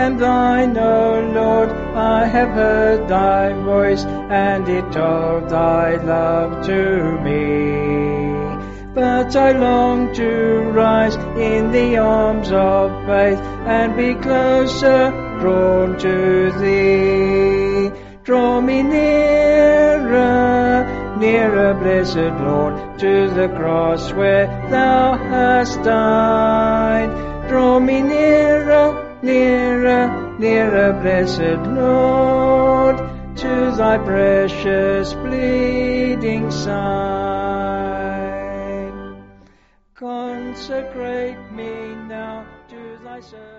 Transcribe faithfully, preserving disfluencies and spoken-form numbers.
am thine, O Lord. I have heard thy voice, and it told thy love to me. But I long to rise in the arms of faith, and be closer drawn to thee. Draw me nearer, nearer, blessed Lord, to the cross where thou hast died. Draw me nearer, nearer, nearer, blessed Lord, to thy precious bleeding side. Consecrate me now to thy service.